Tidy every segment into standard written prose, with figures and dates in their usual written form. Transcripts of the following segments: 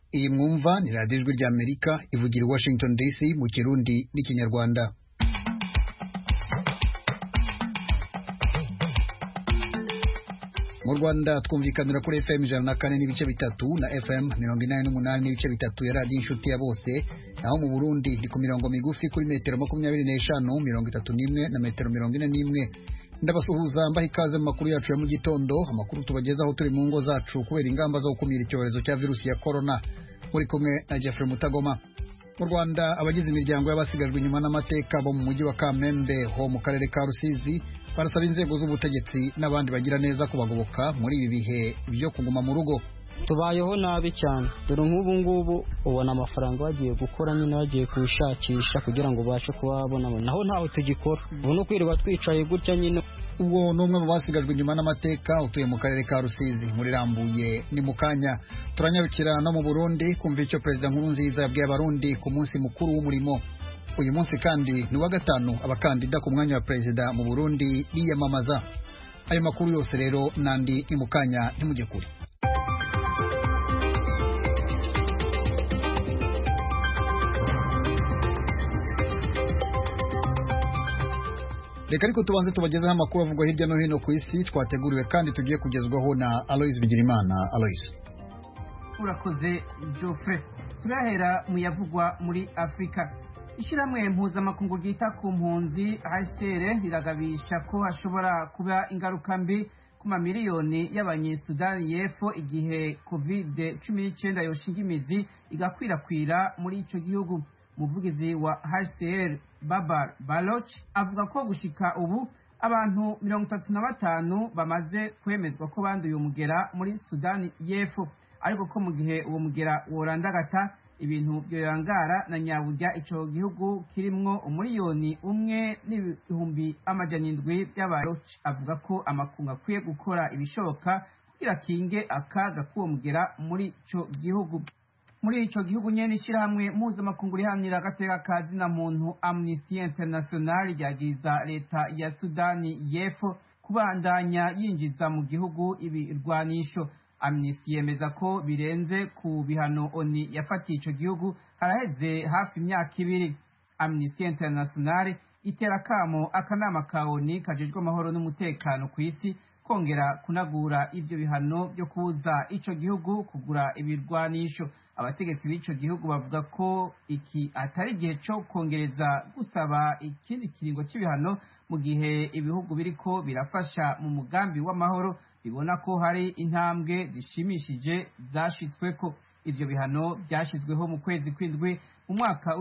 Iyi mwumva ni radiyo ijwi ry'Amerika ivugira i Washington DC mu Kirundi n'Ikinyarwanda. Mu Rwanda twumvikanira kuri FM 104 n'ibice bitatu na FM 88 n'ibice bitatu ya radiyo inshuti ya bose, naho mu Burundi ni ku mirongo migufi kuri metero 25, 31 na metero 41. Ndabasuhuza mbaha ikaze mu makuru yacu ya mu gitondo, amakuru tubagezaho turi mu ngo zacu kubera ingamba zo gukumira icyorezo cya virusi ya corona. Muri kumwe na Jeffrey Mutagoma. Mu Rwanda abagize imiryango y'abasigajwe inyuma n'amateka bo mu mujyi wa Kamembe ho mu karere ka Rusizi barasaba inzego z'ubutegetsi n'abandi bagira neza kubagoboka muri ibi bihe byo kuguma mu rugo. Tubayeho nabi cyane, dore nk'ubu ngubu ubona amafaranga bagiye gukora nyine bagiye kushakisha kugira ngo bashe kubabona, naho ntaho tugikora, ubu no kwirirwa twicaye gutya nyine. Ubwo n'umwe mu basigajwe inyuma n'amateka utuye mu karere ka Rusizi muri Rambuye. Ni mu kanya turanyarukira no mu Burundi kumva icyo Perezida Nkurunziza yabwiye abarundi ku munsi mukuru w'umurimo. Uyu munsi kandi ni wa gatanu abakandida ku mwanya wa perezida mu Burundi biyamamaza. Ayo makuru yose rero nandi ni mu kanya, ntimujye kure. Reka ariko tubanze tubagezeho amakuru avugwa hirya no hino ku isi twateguriwe kandi tugiye kugezwaho na Aloys Bigirimana. Aloys, urakoze Geoffrey. Turahera mu yavugwa muri Afrika. Ishyirahamwe mpuzamakungu ryita ku mpunzi HCR riragabisha ko hashobora kuba ingaruka mbi ku mamiliyoni y'abanyesudani y'Epfo igihe COVID-19 yoshinga imizi igakwirakwira muri ico gihugu. Umuvugizi wa HCR Babar Baloch avuga ko gushika ubu abantu 35 bamaze kwemezwa ko banduye umugera muri Sudani y'Epfo, ariko ko mu gihe uwo mugera worandagata ibintu byorangara na nyaburya ico gihugu kirimwo umuliyoni umwe n'ibihumbi amajana 7 by'abantu. Avuga ko amakungu akwiye gukora ibishoboka kugira kinge akaga k'uwo mugera muri ico gihugu. Muri ico gihugu nyene ishyirahamwe mpuzamakungu rihanira agateka ka zina muntu Amnesty International ryagiza leta ya Sudani y'Epfo kubandanya yinjiza mu gihugu ibirwanisho. Amnesty yemeza ko birenze ku bihano ONU yafatiye ico gihugu haraheze hafi imyaka 2. Amnesty International itera kamo akanama ka ONU kajejwe amahoro n'umutekano ku isi kongera kunagura ivyo bihano byo kuza ico gihugu kugura ibirwanisho. Abategetsi b'ico gihugu bavuga ko iki atari gihe cyo kongereza gusaba ikindi kiringo cy'ibihano mu gihe ibihugu biriko birafasha mu mugambi w'amahoro bibona ko hari intambwe zishimishije zashitsweko. Ivyo bihano byashizweho mu kwezi kw'indwi mu mwaka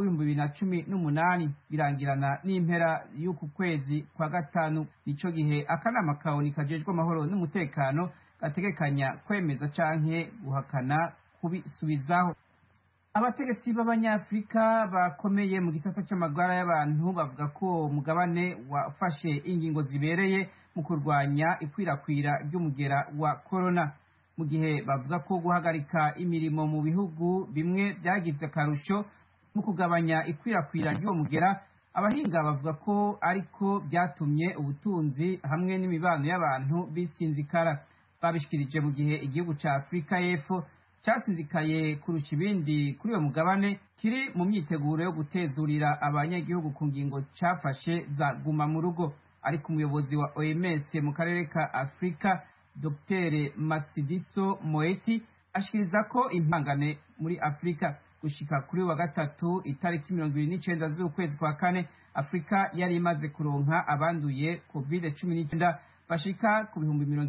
w'2018 birangirana n'impera y'uku kwezi kwa gatanu. Nico gihe akanama ka ONU kajejwe amahoro n'umutekano gategekanya kwemeza canke guhakana kubisubizaho. Abategetsi b'Abanyafrika bakomeye mu gisata c'amagara y'abantu bavuga ko umugabane wafashe ingingo zibereye mu kurwanya ikwirakwira ry'umugera wa corona, mu gihe bavuga ko guhagarika imirimo mu bihugu bimwe byagize akarusho mu kugabanya ikwirakwira ry'uwo mugera. Abahinga bavuga ko ariko byatumye ubutunzi hamwe n'imibano y'abantu bisinzikara. Babishikirije mu gihe igihugu ca Afrika y'Epfo cyasinzikaye kurusha ibindi kuri uwo mugabane kiri mu myiteguro yo gutezurira abanyagihugu ku ngingo cyafashe za guma mu rugo. Ariko umuyobozi wa OMS mu karere ka Afrika Dr Matsidiso Moeti ashikiriza ko impangane muri Afrika gushika kuri wa gatatu itariki 29 z'ukwezi kwa kane Afrika yari imaze kuronka abanduye COVID-19 bashika ku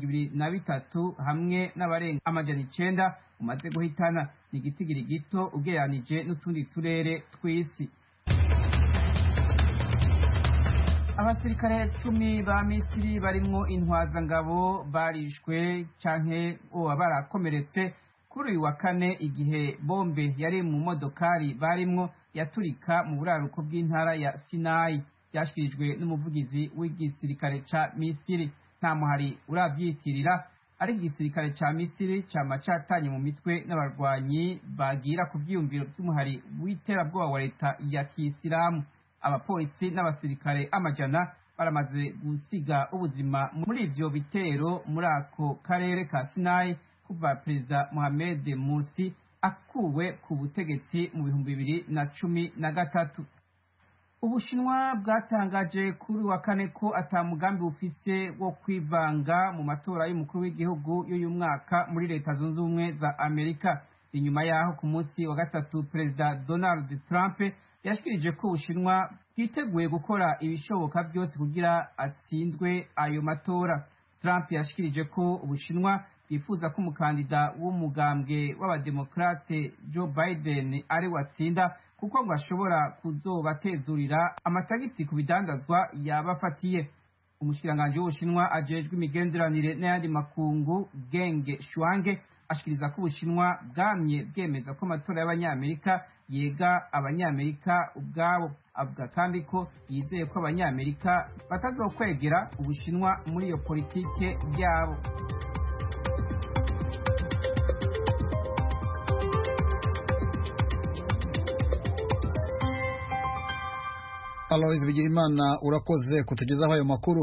23 hamwe n'abarenga amajana 9 umaze guhitana. Ni igitigiri gito ugereranije n'utundi turere tw'isi. Abasirikare 10 ba Misiri barimwo intwazangabo barishwe canke barakomeretse kuri uyu wa kane igihe bombe yari mu modokari barimwo yaturika mu buraruko bw'intara ya Sinai. Byashikirijwe n'umuvugizi w'igisirikare ca Misiri. Nta muhari uravyitirira, ari igisirikare ca Misiri cama catanye mu mitwe n'abarwanyi bagira ku vyiyumviro by'umuhari w'iterabwoba wa leta ya Kisilamu. Abapolisi n'abasirikare amajana baramaze gusiga ubuzima muri ivyo bitero muri ako karere ka Sinai kuva Perezida Mohamed Morsi akuwe ku butegetsi mu 2013. Ubushinwa bwatangaje kuri wa kane ko atamugambi bufise wo kwivanga mu matora y'umukuru w'igihugu y'uyu mwaka muri Leta Zunze Ubumwe za Amerika. Inyuma yaho ku munsi wa gatatu Perezida Donald Trump yashikirije ko Ubushinwa bwiteguye gukora ibishoboka byose kugira atsinzwe ayo matora. Trump yashikirije ko Ubushinwa bwifuza ko umukandida w'umugambwe w'abademokrate Joe Biden ari watsinda kuko ngo ashobora kuzobatezurira amatagisi ku bidandazwa yabafatiye. Umushikiranganje w'Ubushinwa ajejwe imigenderanire n'ayandi makungu Geng Shuang ashikiriza ko Ubushinwa bwamye bwemeza ko amatora y'abanyamerika yega abanyamerika ubwabo. Avuga kandi ko yizeye ko abanyamerika batazokwegera Ubushinwa muri iyo politike yabo. Alois Bigirimana urakoze kutugezaho ayo makuru.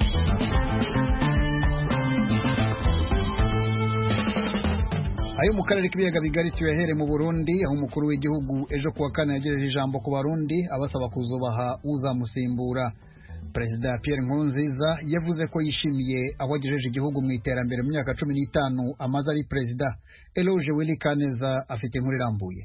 Ayo mu karere k'ibiyaga bigari tuyahere mu Burundi, aho umukuru w'igihugu ejo kuwa kane yagejeje ijambo ku Barundi abasaba kuzubaha uzamusimbura. Perezida Pierre Nkurunziza yavuze ko yishimiye aho agejeje igihugu mu iterambere mu myaka 15 amaze ari perezida. Eloge Willy Kaneza afite inkuru irambuye.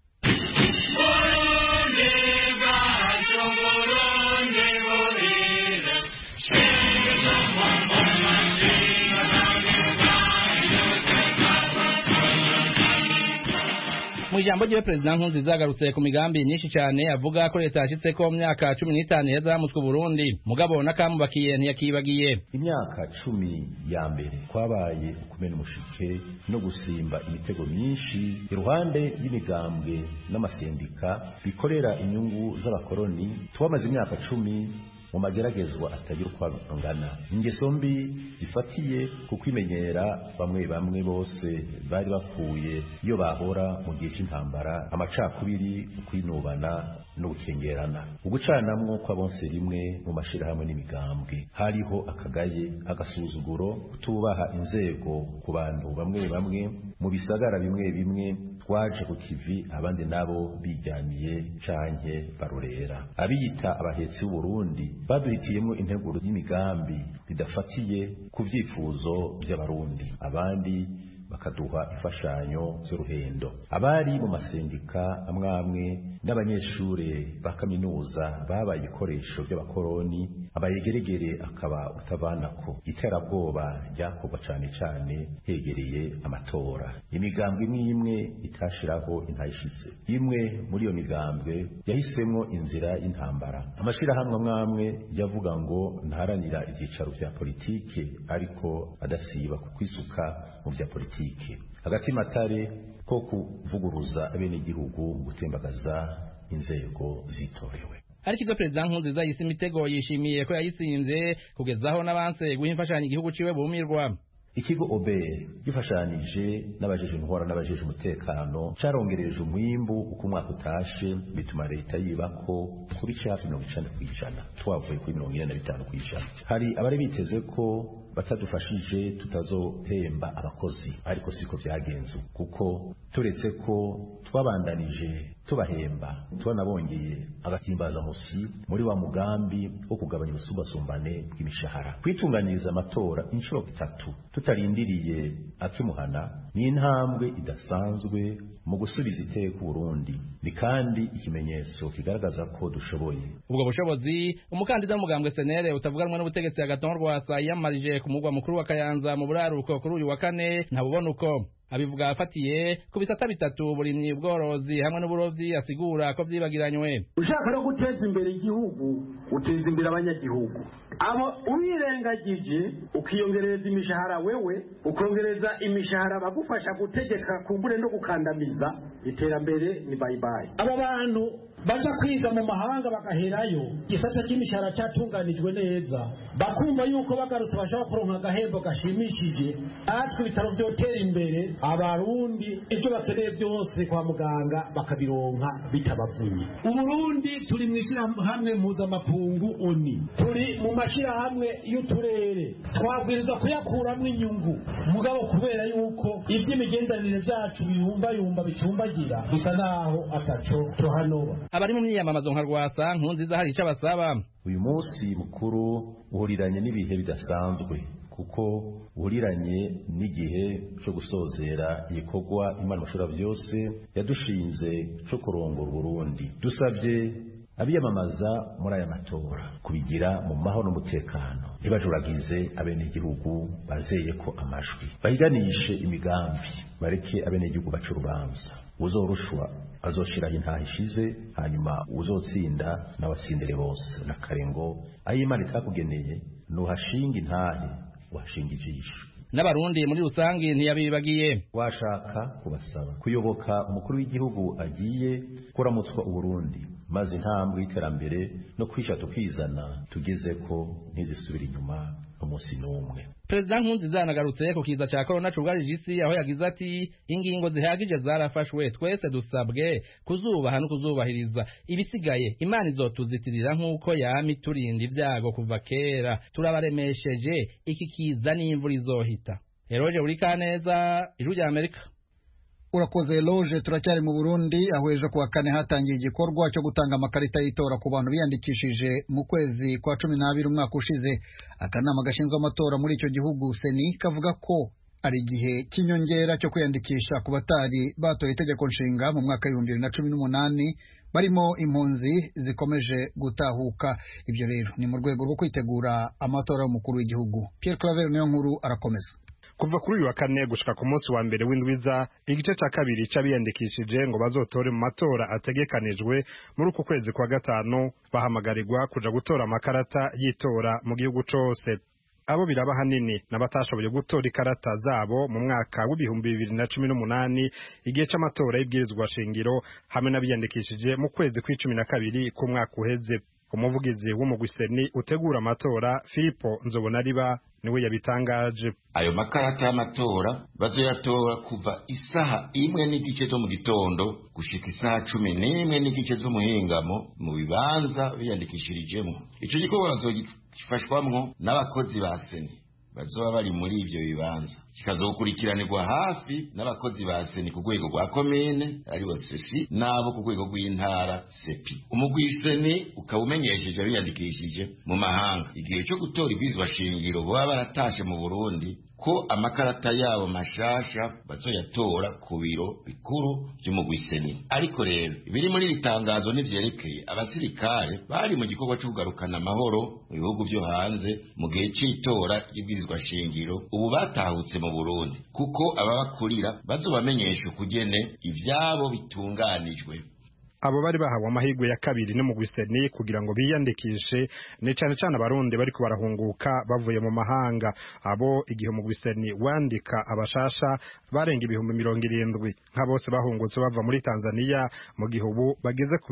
Mu ijambo rye Perezida Nkurunziza agarutse ku migambi myinshi cyane avuga ko leta yashitse ko myaka 15 yazamutswe Burundi mugabo nakamubakiye ntiyakibagiye. Imyaka 10 ya mbere kwabaye kumena umushike no gusimba imitego myinshi iruhande y'imigambwe n'amasendika bikorera inyungu z'abakoroni. Twamaze imyaka 10 mu mageragezwa atagira uko angana, ingeso mbi zifatiye ku kwimenyera bamwe bose bari bakuye iyo bahora mu gihe cy'intambara, amacakubiri, ukwinubana no gukengerana, ugucanamwo kw'abonse rimwe mu mashirahamwe n'imigambwe. Hariho akagaye, agasuzuguro, kutubaha inzego ku bantu bamwe mu bisagara bimwe twaje ku kivi abandi nabo bijyaniye canke barorera. Abiyita abahetsi b'u Burundi baduhitiyemo integuro y'imigambi bidafatiye ku vyifuzo by'abarundi, abandi bakaduha imfashanyo z'uruhendo. Abari mu masendika amwamwe n'abanyeshure ba kaminuza babaye ibikoresho by'abakoroni, abayegeregere akaba utavanako. Iterabwoba ryakorwa cane hegereye amatora. Imigambwe imwe itashiraho intayishitse. Imwe muri iyo migambwe yahisemwo inzira y'intambara. Amashirahamwe amwamwe yavuga ngo ntaharanira ivyicaro vya politike ariko adasiba kukwisuka mu vya politike. Hagati matare ko kuvuguruza abenegihugu gutembagaza inzego zitorewe. Ariko ivyo Perezida Nkurunziza yise imitego yishimiye ko yayisinze kugezaho n'abanse guha imfashanyo igihugu ciwe bumirwa. Ikigo OBE gifashanije n'abajeje intwara n'abajeje umutekano carongereje umwimbu uko umwaka utashe, bituma leta yibako kuri hafi 90%, twavuye kuri 45%. Hari abari biteze ko batadufashije tutazohemba abakozi, ariko siko byagenze, kuko turetse ko twabandanije tubahemba, twanabongeye agatimbaza musi muri wa mugambi wo kugabanya ubusumbasumbane bw'imishahara. Kwitunganiriza amatora inshuro 3 tutarindiriye akimuhana ni intambwe idasanzwe mu gusubiza iteka Burundi, ni kandi ikimenyetso kigaragaza ko dushoboye. Ubwo bushobozi umukandida w'umugambwe SNL utavuganwa n'ubutegetsi Agathon Rwasa yamarije ku mugwa mukuru wa Kayanza mu buraruko kuri uyu wa kane ntabubona uko. Abivuga afatiye ku bisata bitatu: burimyi, ubworozi hamwe n'uburovyi, asigura ko vyibagiranywe. Ushaka no guteza imbere igihugu uteza imbere abanyagihugu, abo ubirengagije ukiyongereza imishahara wewe, ukongereza imishahara bagufasha gutegeka kumbure no gukandamiza, iterambere ni bye bye. Aba bantu baca kwiga mu mahanga bagaherayo, gisata cy'imishahara cyatunganijwe neza, bakumva yuko bagarutse bashaka kuronka agahembo gashimishije, natwe ibitaro byotera imbere, abarundi ibyo bakeneye byose kwa muganga bakabironka bitabavunye. Uburundi turi mu ishyirahamwe mpuzamakungu ONU, turi mu mashyirahamwe y'uturere, twabwirizwa kuyakuramo inyungu, mugabo kubera yuko iby'imigenderanire byacu biyumbayumba bicumbagira bisa naho ataco tuhanoba. Abari mu myiyamamazo nka Rwasa Nkurunziza hari icyo abasaba. Uyu munsi mukuru uhuriranye n'ibihe bidasanzwe kuko uhuriranye n'igihe cyo gusozera igikorwa Imana Mushobora Byose yadushinze cyo kurongora Burundi. Dusabye abiyamamaza muri aya matora kubigira mu mahoro n'umutekano, ntibajuragize abenegihugu bazeye ko amajwi, bahiganishe imigambi, bareke abenegihugu baca urubanza. Uzorushwa azoshiraho intaha ishize, hanyuma uzotsinda n'abatsindire bose. Na karengo aho Imana itakugeneye nuhashinga intahe, uhashinga ijisho. N'abarundi muri rusangi ntiyabibagiye. Washaka kubasaba kuyoboka umukuru w'igihugu agiye kuramutswa Uburundi, maze intambwe y'iterambere no kwisha tukizana tugeze ko ntizisubira inyuma umunsi n'umwe. Perezida Nkurunziza yanagarutse ku kiza cya corona cugarije isi, aho yagize ati ingingo zihagije zarafashwe, twese dusabwe kuzubaha no kuzubahiriza, ibisigaye Imana izotuzitirira nk'uko yami turinda ibyago kuva kera, turabaremesheje iki kiza n'imvura izohita. Eroje Urikaneza, Ijwi rya Amerika. Urakoze Loje. Turacyari mu Burundi, aho ejo kuwa kane hatangiye igikorwa cyo gutanga amakarita y'itora ku bantu biyandikishije mu kwezi kwa 12 umwaka ushize. Akanama gashinzwe amatora muri icyo gihugu Seni kavuga ko ari igihe cy'inyongera cyo kwiyandikisha ku batari batoye itegeko nshinga mu mwaka 2018 barimo impunzi zikomeje gutahuka. Ibyo rero ni mu rwego rwo kwitegura amatora y'umukuru w'igihugu. Pierre Claver niyo nkuru arakomeza. Kuva kuri uyu wa kane gushika ku munsi wa mbere w'indwiza, igice cya kabiri c'abiyandikishije ngo bazotore mu matora ategekanijwe muri uku kwezi kwa gatanu bahamagarirwa kuja gutora amakarata y'itora mu gihugu cose. Abo biraba hanini n'abatashoboye gutora ikarata zabo mu mwaka w'2018 igihe c'amatora y'ibwirizwa shingiro, hamwe n'abiyandikishije mu kwezi kw'icumi ku mwaka uheze. Umuvugizi w'umugwi Seni utegura amatora Filipo Nzobonariba niwe yabitangaje. Ayo makarata y'amatora bazoyatora kuva isaha 1:00 zo mu gitondo gushika isaha 11:00 zo mu hingamo mu bibanza biyandikishirijemo. Ico gikorwa bazogifashwamwo n'abakozi ba Seni bazoba bari muri ivyo bibanza, kikazokurikiranirwa hafi n'abakozi ba Seni ku rwego rwa komine aribo sesi nabo ku rwego rw'intara sepi. Umugwi Seni ukawumenyesheje abiyandikishije mu mahanga igihe cyo gutora ibwirizwa shingiro baba baratashe mu Burundi ko amakarata yabo mashasha bazoyatora ku biro bikuru by'umugwi Seni. Ariko rero ibiri muri ritangazo n'ivyerekeye abasirikare bari mu gikorwa cyo kugarukana amahoro mu bihugu byo hanze mu gihe cy'itora y'ibwirizwa shingiro, ubu batahutse mu Burundi kuko ababakurira bazobamenyesha ukugene ivyabo bitunganijwe. Abo bari bahawe amahirwe ya kabiri no mu Seni kugira ngo biyandikishe ne cyane cyane abarundi bariko barahunguka bavuye mu mahanga. Abo igihe mu Seni wandika abashasha barenga 70,000 nka bose bahungutse bava muri Tanzania, mu gihugu bageze ku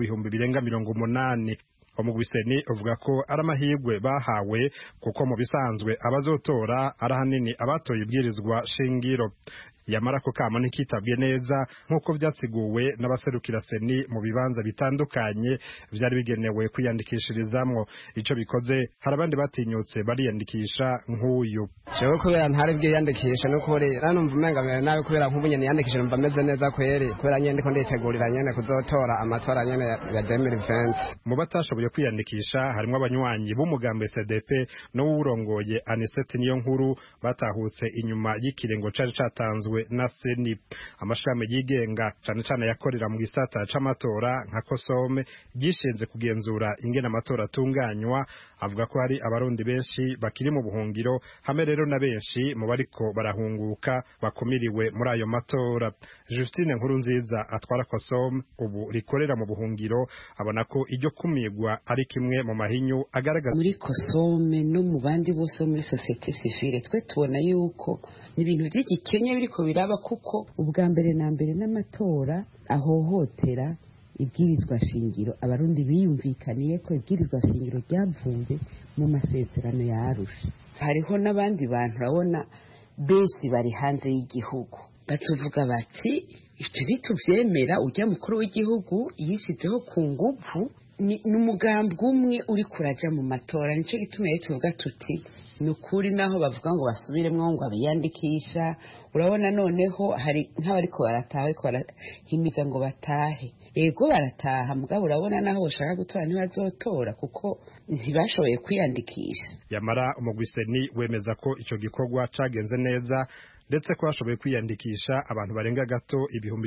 80,000. Umugwi Seni uvuga ko ari amahirwe bahawe kuko mu bisanzwe abazotora ari hanini abatoye ibwirizwa shingiro. Yamara ko kamo ntikitabwe neza nk'uko byasiguwe n'abaserukira Seni mu bibanza bitandukanye byari bigenewe kwiyandikishirizamwo. Ico bikoze hari abandi batinyutse bariyandikisha nk'uyu. Jewe kubera ntari bwiyandikisha no korera numva umengamira nawe kubera nk'ubunye niyandikishije numva meze neza kwere kubera nyene ko nditegurira nyene kuzotora amatora nyene ya 2020. Mu batashoboye kwiyandikisha harimo abanywanyi b'umugambi SDP no wurongoye Anisette niyo nkuru batahutse inyuma y'ikirengo cari catanzwe na Seni. Amashami yigenga cyane cyane yakorera mu gisata c'amatora nka Kosome gishinze kugenzura ingene amatora atunganywa, avuga ko hari abarundi benshi bakiri mu buhungiro, hamwe rero na benshi mu bariko barahunguka bakumiriwe muri ayo matora. Justine Nkurunziza atwara Kosome ubu rikorera mu buhungiro abona ko iryo kumigwa ari kimwe mu mahinyu agaragaza muri Kosome no mu bandi bose muri societe civile. Twe tubona yuko ni ibintu by'igikenye biriko biraba kuko ubwa mbere na mbere n'amatora ahohotera ibwirizwa shingiro. Abarundi biyumvikaniye ko ibwirizwa shingiro ryavuye mu masezerano ya Arusha. Hariho n'abandi bantu urabona benshi bari hanze y'igihugu batuvuga bati icyo ntitubyemera, ujya mukuru w'igihugu yishyizeho ku nguvu, ni umugambi umwe uri kuraja mu matora. Nicyo gituma rero tuvuga tuti ni ukuri naho bavuga ngo basubiremwo ngo abiyandikisha, urabona noneho hari nk'abariko barataha bariko barahimiza ngo batahe. Ego barataha mugabo urabona naho bashaka gutora ntibazotora kuko ntibashoboye kwiyandikisha. Yamara umugwiseni wemeza ko ico gikorwa cagenze neza ndetse ko bashoboye kwiyandikisha abantu barenga gato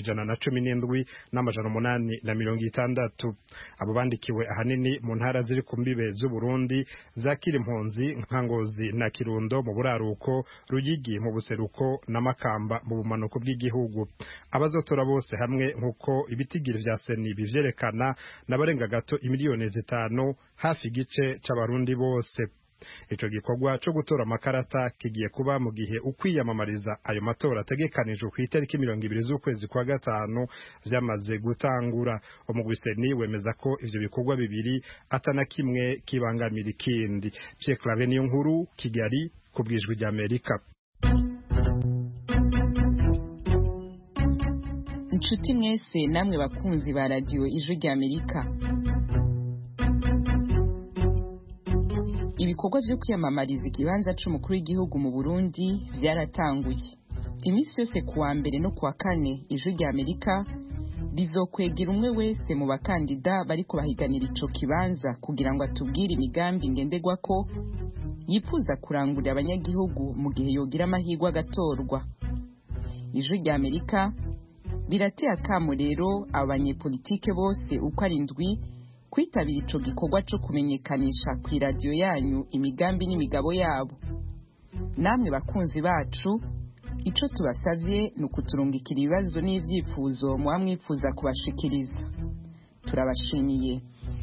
117,860. Abo bandikiwe ahanini mu ntara ziri ku mbibe z'u Burundi zakira impunzi nka Ngozi na Kirundo mu buraruko, Ruyigi mu buseruko na Makamba mu bumanuko bw'igihugu. Abazotora bose hamwe nkuko ibitigiri vya seni bivyerekana n'abarenga gato 5,000,000, hafi igice c'abarundi bose. Ico gikorwa cyo gutora amakarata kigiye kuba mu gihe ukwiyamamariza ayo matora ategekanijwe ku itariki 20 z'ukwezi kwa gatanu vyamaze gutangura. Umugwiseni wemeza ko ivyo bikorwa bibiri atana kimwe kibangamira ikindi. Pierre Claver niyo nkuru, Kigali, kubwijwi rya Amerika. Inshuti mwese namwe bakunzi ba radio Ijwi rya Amerika, ibikorwa byo kwiyamamariza ikibanza c'umukuru w'igihugu mu Burundi byaratanguye. Imisi yose kuwa mbere no kuwa kane Ijwi rya Amerika rizokwegera umwe wese mu bakandida bari kubahiganira ico kibanza kugira ngo atubwire imigambi ngenderwa ko yifuza kurangurira abanyagihugu mu gihe yogira amahirwe agatorwa. Ijwi rya Amerika rirateye akamo rero abanyepolitike bose uko ari 7 kwitabira ico gikorwa cyo kumenyekanisha ku radio yanyu imigambi n'imigabo yabo. Namwe bakunzi bacu, ico tubasavye ni ukuturungikira ibibazo n'ivyifuzo mwamwifuza kubashikiriza. Turabashimiye.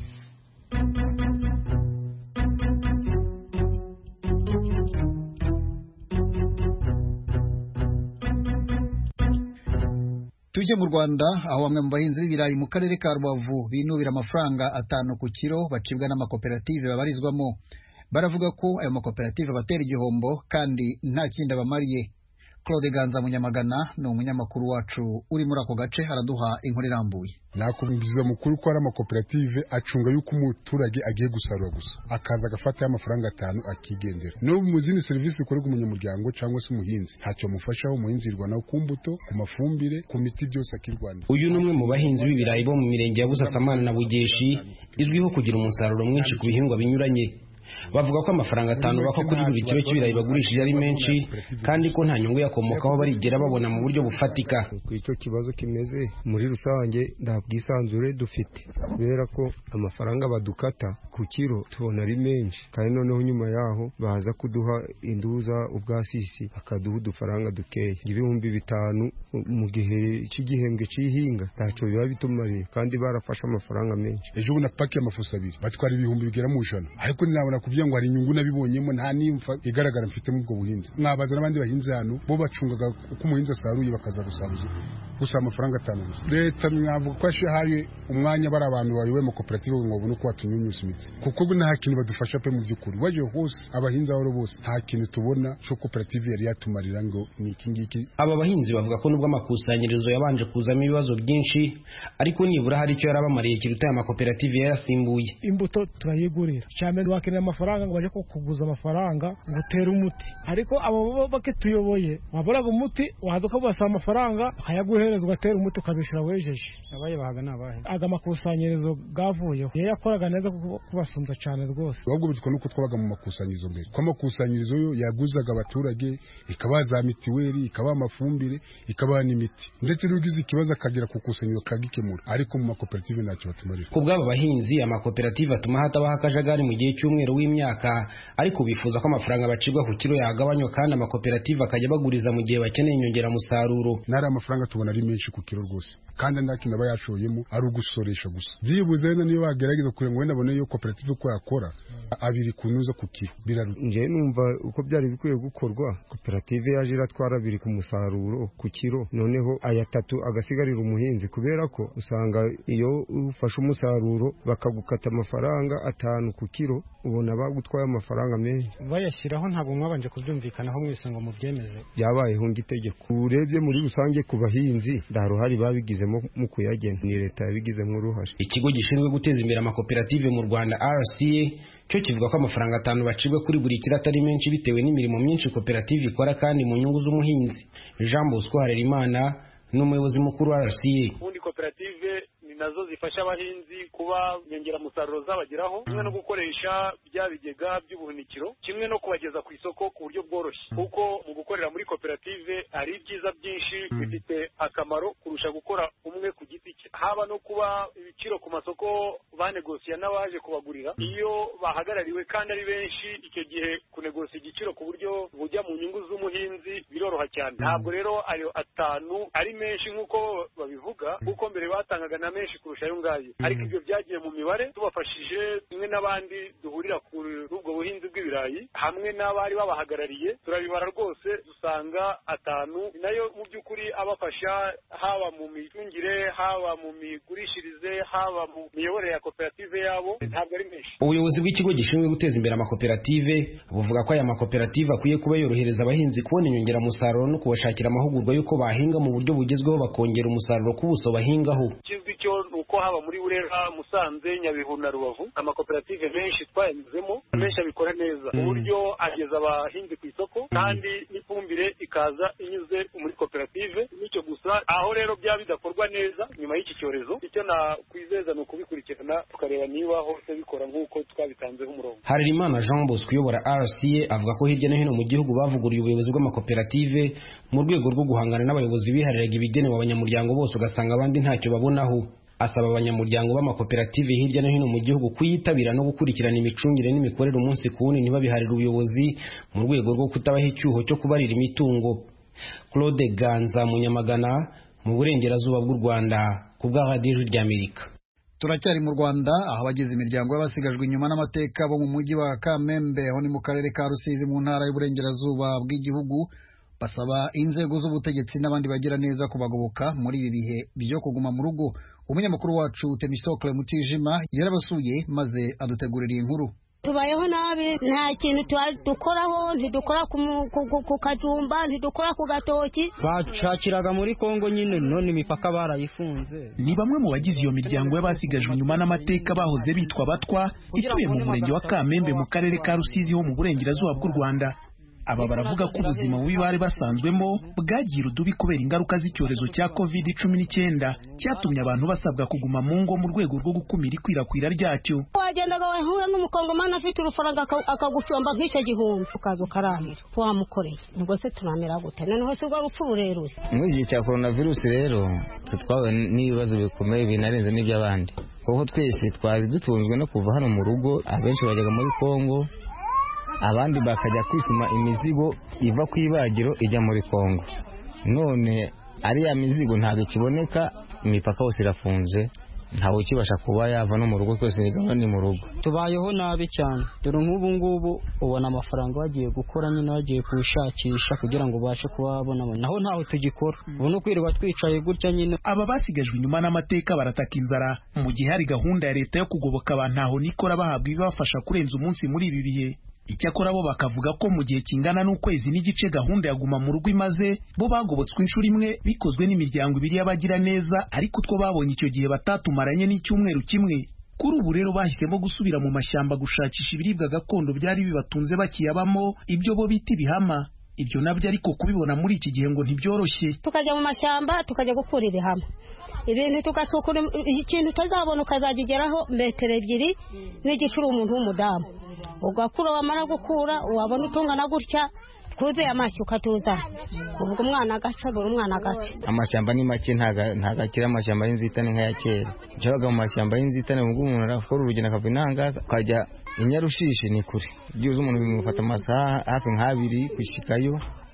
Tuje mu Rwanda aho bamwe mu bahinzi b'ibirayi mu karere ka Rubavu binubira amafaranga 5 ku kilo bacibwa n'amakoperative babarizwamo. Baravuga ko ayo makoperative batera igihombo kandi nta kindi abamariye. Claude Ganza Munyamagana ni umunyamakuru wacu uri muri ako gace, araduha inkuru irambuye. Nakumviza mukuru ko ari amakoperative acunga yuko umuturage agiye gusarura gusa akaza agafata y'amafaranga 5 akigendera. No mu zindi service ikorerwa umunyamuryango cyangwa se umuhinzi ntacyo mufashaho, umuhinzi irwana ku mbuto, ku mafumbire, ku miti byose akirwanira. Uyu ni umwe mu bahinzi b'ibirayi bo mu mirenge ya Busasamana na Bugeshi izwiho kugira umusaruro mwinshi ku bihingwa binyuranye. Bavuga ko amafaranga 5 bako kuri buri kilo cy'ibirayi bagurishije ari menshi kandi ko nta nyungu yakomokaho barigera babona mu buryo bufatika. Icyo kibazo kimeze muri rusange nda bwisanzure dufite kubera ko amafaranga badukata ku kilo tubona ari menshi kandi noneho nyuma yaho baza kuduha induza ubwasisi akaduha udufaranga dukeye 5,000 mu gihe cy'igihembwe cy'ihinga ntacyo biba bitumariye kandi barafashe amafaranga menshi. Ejo ubona paki y'amafuso 2 batwara 1,000 bigera mu ijana ariko nabona kuvuga ngo hari inyungu nabibonyemo nta nimfa igaragara mfite mu bwo buhinzi. Mwabaza n'abandi bahinzi hano bo bacungaga uko umuhinzi asaruye bakaza gusaruza gusa amafaranga 5 gusa. Leta mwavuga ko ashahaye umwanya bari abantu bayoboye mu koperative ngo babone uko batunyunyusa imitsi kuko nta kintu badufasha pe mu by'ukuri. Waje hose abahinzi aho bose nta kintu tubona cyo koperative yari yatumarira ngo ni iki ngiki. Aba bahinzi bavuga ko nubwo amakusanyirizo yabanje kuzamo ibibazo byinshi ariko nibura hari icyo yarabamariye kiruta amakoperative yasimbuye. Imbuto turayigurira cyane wakenera amafaranga ngo baje kuguza amafaranga ngo tere umuti ariko abo bakituyoboye waburaga umuti wahaduka basa amafaranga akayaguhereza ugatera umuti ukabishura wejeje. Abaye bahaga nabahe aga makusanyirizo gavuyeho yakoraga neza kubasumbya cyane rwose. Ahubwo bitwa nuko twabaga mu makusanyirizo mbere kwa makusanyirizo yo yaguzaga abaturage ikabaza mitiweli ikaba amafumbire ikaba n'imiti ndetse n'ugize ikibazo akagira kukusanyirizo kagikemura ariko mu makoperative ntacyo batumarira. Ku bw'aba bahinzi amakoperative atuma hatabaho akajagari mu gihe cy'umwero w'imyaka ariko bifuza ko amafaranga bacibwa ku kilo yagabanywa kandi amakoperative akajya baguriza mu gihe bakeneye inyongera musaruro. Nari amafaranga tubona ari menshi ku kilo rwose kandi ndaki naba yashoyemo ari ugusoresha gusa. Byibuze niyo bagerageza kure ngo wenda abone yo koperative ko yakora 2 kunuza ku kilo nje numva uko byari bikwiye gukorwa. Koperative yaje iratwara 2 ku musaruro ku kilo noneho aya 3 agasigarira umuhinzi kubera ko usanga iyo ufashe umusaruro bakagukata amafaranga 5 ku kilo ubona ukabona bagutwaye amafaranga menshi bayashyiraho ntabwo mwabanje kubyumvikanaho mwese ngo mubyemeze byabayeho itegeko urebye muri rusange ku bahinzi nta ruhare babigizemo mu kuyagena ni leta yabigizemo uruhare. Ikigo gishinzwe guteza imbere amakoperative mu Rwanda RCA cyo kivuga ko amafaranga 5 bacibwa kuri buri kiro atari menshi bitewe n'imirimo myinshi koperative ikora kandi mu nyungu z'umuhinzi. Jean Bosco Harerimana n'umuyobozi mukuru wa RCA. Ubundi koperative nazo zifasha abahinzi kuba nyongeramusaruro zabageraho, kimwe no gukoresha bya bigega by'ubuhunikiro, kimwe no kubageza ku isoko ku buryo bworoshye, kuko mu gukorera muri koperative hari ibyiza byinshi bifite akamaro kurusha gukora umwe ku giti cye, haba no kuba ibiciro ku masoko banegosiya n'abaje kubagurira. Iyo bahagarariwe kandi ari benshi, icyo gihe kunegosiya igiciro ku buryo bujya mu nyungu z'umuhinzi biroroha cyane. Ntabwo rero ayo 5 ari menshi nk'uko babivuga, kuko mbere batangaga na menshi kurusha ayo ngayo, ariko ibyo byagiye mu mibare tubafashije kimwe n'abandi duhurira kuri ubwo buhinzi bw'ibirayi hamwe n'abari babahagarariye, turabibara rwose dusanga 5 nayo mu by'ukuri abafasha haba mu micungire, haba mu migurishirize, haba mu miyoborere ya koperative yabo, ntabwo ari menshi. Ubuyobozi bw'ikigo gishinzwe guteza imbere amakoperative buvuga ko aya makoperative akwiye kuba yorohereza abahinzi kubona inyongeramusaruro no kubashakira amahugurwa y'uko bahinga mu buryo bugezweho bakongera umusaruro ku buso bahingaho. Kizwi cyo nuko haba muri Burera, Musanze, Nyabihu na Rubavu amakoperative menshi twayanyuzemo, menshi abikora neza ku buryo ageza abahinzi ku isoko kandi n'ifumbire ikaza inyuze muri koperative. Nicyo gusa aho rero byaba bidakorwa neza nyuma y'iki cyorezo, icyo nakwizeza ni ukubikurikirana tukareba niba hose bikora nk'uko twabitanzeho umurongo. Harerimana Jean Bosco uyobora RCA avuga ko hirya no hino mu gihugu bavuguriye ubuyobozi bw'amakoperative mu rwego rwo guhangana n'abayobozi bihariraga ibigenewe abanyamuryango bose ugasanga abandi ntacyo babonaho. Asaba abanyamuryango b'amakoperative hirya no hino mu gihugu kuyitabira no gukurikirana imicungire n'imikorere umunsi ku wundi ntibabiharire ubuyobozi mu rwego rwo kutabaha icyuho cyo kubarira imitungo. Claude Ganza Munyamagana mu burengerazuba bw'u Rwanda ku bwa Radio ry'Amerika. Turacyari mu Rwanda aho abagize imiryango y'abasigajwe inyuma n'amateka bo mu mujyi wa Kamembe aho ni mu karere ka Rusizi mu ntara y'uburengerazuba bw'igihugu basaba inzego z'ubutegetsi n'abandi bagira neza kubagoboka muri ibi bihe byo kuguma mu rugo. Umunyamakuru wacu Temistokle Mutijima yarabasuye maze adutegurira iyi nkuru. Tubayeho nabi, nta kintu dukoraho, ntidukora ku kajumba, ntidukora ku gatoki. Bashakiraga muri Kongo nyine, none imipaka barayifunze. Ni bamwe mu bagize iyo miryango y'abasigajwe inyuma n'amateka bahoze bitwa Batwa, ituye mu murenge wa Kamembe mu karere ka Rusizi ho mu burengerazuba bw'u Rwanda. Aba baravuga ko ubuzima bubi bari basanzwemo bwagiye urudubi kubera ingaruka z'icyorezo cya COVID-19 cyatumye abantu basabwa kuguma mu ngo mu rwego rwo gukumira ikwirakwira ryacyo. Wagendaga wahura n'umukongomani afite urufaranga akagucomba nk'icyo gihumbi ukaza ukaramira wamukoreye, nubwo se turamera gute? Noneho se rwa rupfu rurerure. Muri gihe cya coronavirus rero twahuye n'ibibazo bikomeye binarenze n'iby'abandi, kuko twese twari dutunzwe no kuva hano mu rugo. Abenshi bajyaga muri Kongo, abandi bakajya kwisuma imizigo iva ku ibagiro ijya muri Kongo. None ariya mizigo ntabwo ikiboneka, imipaka yose irafunze, ntawe ukibasha kuba yava no mu rugo, twese ni mu rugo. Tubayeho nabi cyane, dore nk'ubu ngubu ubona amafaranga bagiye gukora nyine bagiye kushakisha kugira ngo ubashe kubabona, naho ntaho tugikora. Ubu no kwirirwa twicaye gutya nyine. Aba basigajwe inyuma n'amateka barataka inzara mu gihe hari gahunda ya leta yo kugoboka abantu aho nikora bahabwa ibibafasha kurenza umunsi muri ibi bihe. Icyakora bo bakavuga ko mu gihe kingana n'ukwezi n'igice gahunda yaguma mu rugo imaze, bo bagobotswe inshuro imwe bikozwe n'imiryango ibiri y'abagira neza, ariko two babonye icyo gihe batatumaranye n'icyumweru kimwe. Kuri ubu rero bahisemo gusubira mu mashyamba gushakisha ibiribwa gakondo byari bibatunze bakiyabamo, ibyo bo bita ibihama. Ibyo nabyo ariko kubibona muri iki gihe ngo ntibyoroshye. Tukajya mu mashyamba tukajya gukura ibihama, ibintu tugacukura ikintu utazabona ukazagigeraho metero 2 n'igicuru umuntu w'umudamu, ugakura wamara gukura wabona utungana gutya twuzuye amashyi ukatuzana, ubwo umwana agaca buri umwana agaca. Amashyamba ni make, ntagakira amashyamba y'inzitane nk'aya kera. Jabaga mu mashyamba y'inzitane ubwo umuntu arakora urugendo akava inanga akajya Inyarushishi ni kure, byuze umuntu bimufata amasaha hafi nk'2 gushikayo.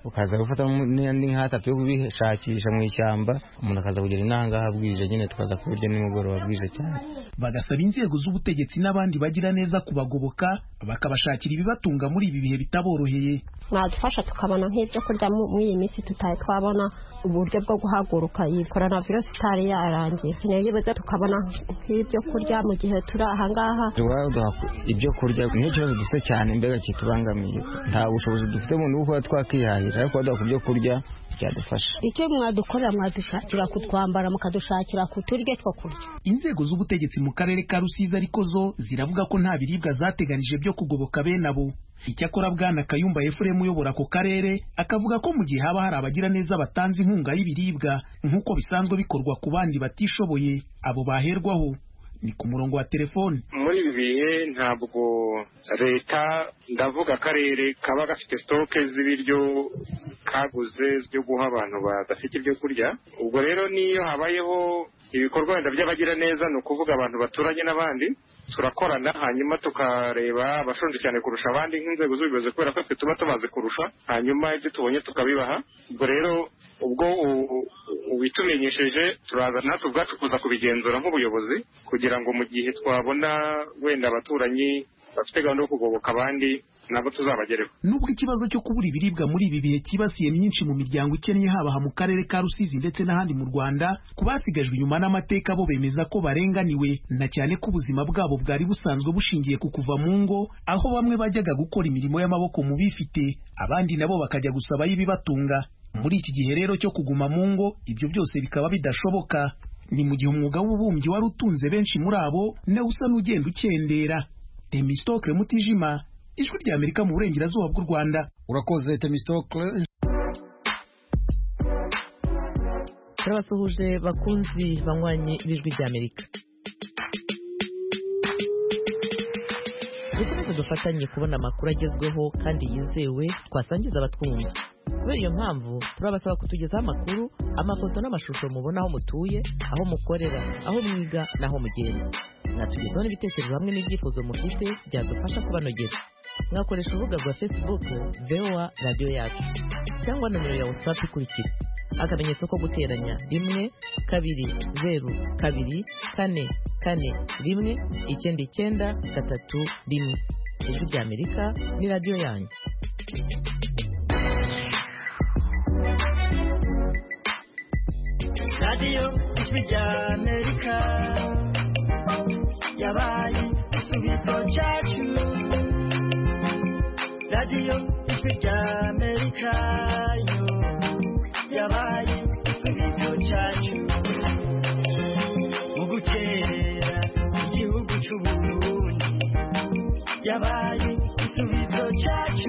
ukaza gufata n'indi nk'atatu yo kubishakisha mu ishyamba umuntu akaza kugera inangaha bwije nyine tukaza kubirya nimugoroba bwije cyane. Bagasaba inzego z'ubutegetsi n'abandi bagira neza kubagoboka bakabashakira ibibatunga muri ibi bihe bitaboroheye. Mwadufasha tukabona nk'ibyo kurya muri iyi minsi tutaye twabona uburyo bwo guhaguruka iyi coronavirus itari yarangiye. Niyibuze tukabona nk'ibyo kurya mu gihe turi aha ngaha. Ibyo kurya niyo kibazo dufite cyane mbega kitubangamiye. Nta bushobozi dufite mu nuko twakihahira ariko baduha ku byo kurya byadufasha. Icyo mwadukorera mwadushakira kutwambara mukadushakira kuturye two kurya. Inzego z'ubutegetsi mu karere ka Rusizi ariko zo ziravuga ko nta biribwa zateganije byo kugoboka bene abo. Icyakora Bwana Kayumba Ephraim uyobora ako karere akavuga ko mu gihe haba hari abagira neza batanze inkunga y'ibiribwa nk'uko bisanzwe bikorwa ku bandi batishoboye abo baherwaho. Ni ku murongo wa telefone. Muri ibi bihe ntabwo leta ndavuga akarere kaba gafite stoke z'ibiryo kaguze byo guha abantu badafite ibyo kurya. Ubwo rero niyo habayeho ibikorwa wenda by'abagira neza ni ukuvuga abantu baturanye n'abandi turakorana hanyuma tukareba abashonje cyane kurusha abandi nk'inzego z'ubuyobozi kubera ko twe tuba tumaze kurusha hanyuma ibyo tubonye tukabibaha. Ubwo rero ubwo ubitumenyesheje turaza natwe ubwacu kuza kubigenzura nk'ubuyobozi kugira ngo mu gihe twabona wenda abaturanyi bafite gahunda yo kugoboka abandi nabo tuzabagereho. Nubwo ikibazo cyo kubura ibiribwa muri ibi bihe kibasiye myinshi mu miryango ikennye haba mu karere ka Rusizi ndetse n'ahandi mu Rwanda, kubasigajwe inyuma n'amateka bo bemeza ko barenganiwe na cyane ko ubuzima bwabo bwari busanzwe bushingiye ku kuva mu ngo, aho bamwe bajyaga gukora imirimo y'amaboko mu bifite abandi nabo bakajya gusaba y'ibibatunga. Muri iki gihe rero cyo kuguma mu ngo ibyo byose bikaba bidashoboka. Ni mu gihe umwuga w'ububumbyi wari utunze benshi muri abo nawe usa n'ugenda ukendera. Temistokle Mutijima, Ijwi rya Amerika mu burengerazuba bw'u Rwanda. Urakoze Temistokle. Turabasuhuje bakunzi banywanyi b'Ijwi rya Amerika. Dukomeze dufatanye kubona amakuru agezweho kandi yizewe twasangiza abatwumva. Kubera iyo mpamvu turabasaba kutugezaho amakuru, amafoto n'amashusho mubona aho mutuye, aho mukorera, aho mwiga n'aho mugenda. Natugezaho n'ibitekerezo hamwe n'ibyifuzo mufite byadufasha kubanogera. Mwakoresha urubuga rwa Facebook VOA Radio Yacu cyangwa nomero ya WhatsApp ikurikira: akamenyetso ko guteranya 1 2 0 2 4 4 1 9 3 1. Ijwi rya Amerika ni radio yanyu. Radio Ijwi rya Amerika yabaye igisubizo cyacu. Radio Ijwi rya Amerika yo yabaye igisubizo cyacu. Mu gukerera igihugu cy'u Burundi yabaye igisubizo cyacu.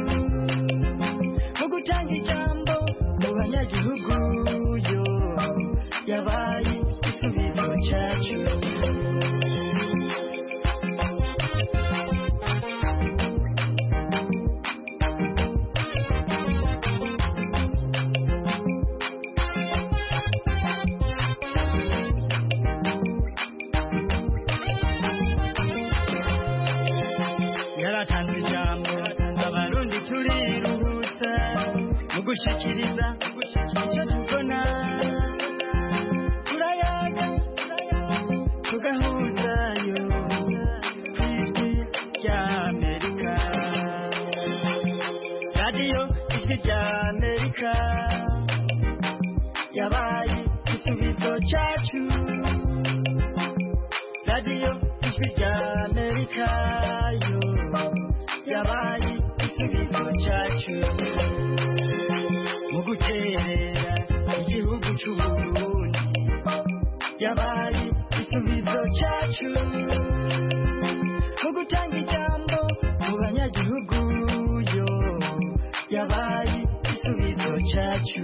Mu gutanga ijambo mu banyagihugu yo yabaye igisubizo cyacu. Yaratanze ijambo abarundi turiruhutsa mu gushikiriza icyo tubona. Turayaga tugahuzayo Ijwi rya Amerika. Radio Ijwi rya Amerika yabaye igisubizo cyacu. Radio Ijwi rya Amerika yo yabaye igisubizo cyacu. Mu guterera igihugu cy'u Burundi yabaye igisubizo cyacu. Mu gutanga ijambo mu banyagihugu yo yabaye igisubizo cyacu.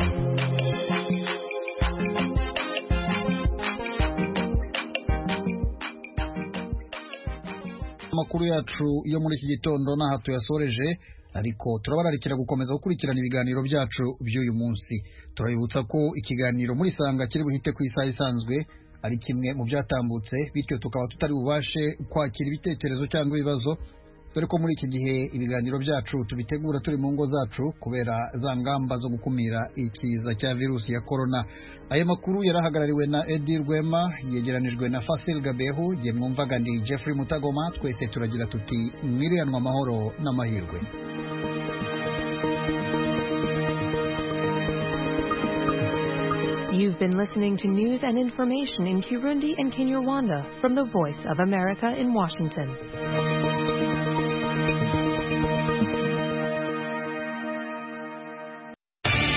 Amakuru yacu yo muri iki gitondo naha tuyasoreje, ariko turabararikira gukomeza gukurikirana ibiganiro byacu by'uyu munsi. Turabibutsa ko ikiganiro muri Sanga kiri buhite ku isaha isanzwe ari kimwe mu byatambutse, bityo tukaba tutari bubashe kwakira ibitekerezo cyangwa ibibazo, dore ko muri iki gihe ibiganiro byacu tubitegura turi mu ngo zacu kubera za ngamba zo gukumira ikiza cya virusi ya corona. Aya makuru yarahagarariwe na Edi Rwema, yegeranijwe na Fasil Gabehu, je mwumvaga ndi Jeffrey Mutagoma. Twese turagira tuti mwiriranwa amahoro n'amahirwe. You've been listening to news and information in Kirundi and Kinyarwanda from the Voice of America in Washington.